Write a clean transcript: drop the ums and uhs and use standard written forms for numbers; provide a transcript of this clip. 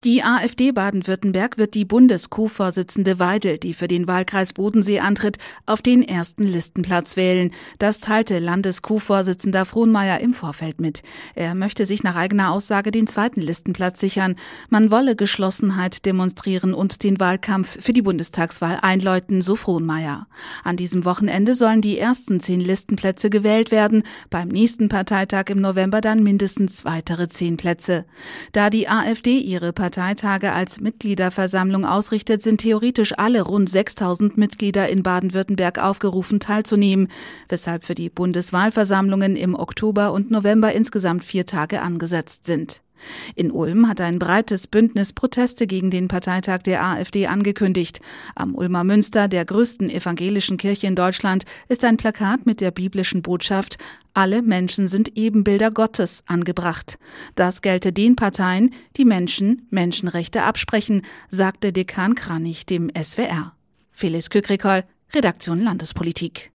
Die AfD Baden-Württemberg wird die Bundes-Co-Vorsitzende Weidel, die für den Wahlkreis Bodensee antritt, auf den ersten Listenplatz wählen. Das teilte Landes-Co-Vorsitzender Frohnmayer im Vorfeld mit. Er möchte sich nach eigener Aussage den zweiten Listenplatz sichern. Man wolle Geschlossenheit demonstrieren und den Wahlkampf für die Bundestagswahl einläuten, so Frohnmayer. An diesem Wochenende sollen die ersten 10 Listenplätze gewählt werden, beim nächsten Parteitag im November dann mindestens weitere 10 Plätze. Da die AfD ihre Parteitage als Mitgliederversammlung ausrichtet, sind theoretisch alle rund 6.000 Mitglieder in Baden-Württemberg aufgerufen, teilzunehmen, weshalb für die Bundeswahlversammlungen im Oktober und November insgesamt 4 Tage angesetzt sind. In Ulm hat ein breites Bündnis Proteste gegen den Parteitag der AfD angekündigt. Am Ulmer Münster, der größten evangelischen Kirche in Deutschland, ist ein Plakat mit der biblischen Botschaft „Alle Menschen sind Ebenbilder Gottes" angebracht. Das gelte den Parteien, die Menschen Menschenrechte absprechen, sagte Dekan Kranich dem SWR. Felice Kükrikol, Redaktion Landespolitik.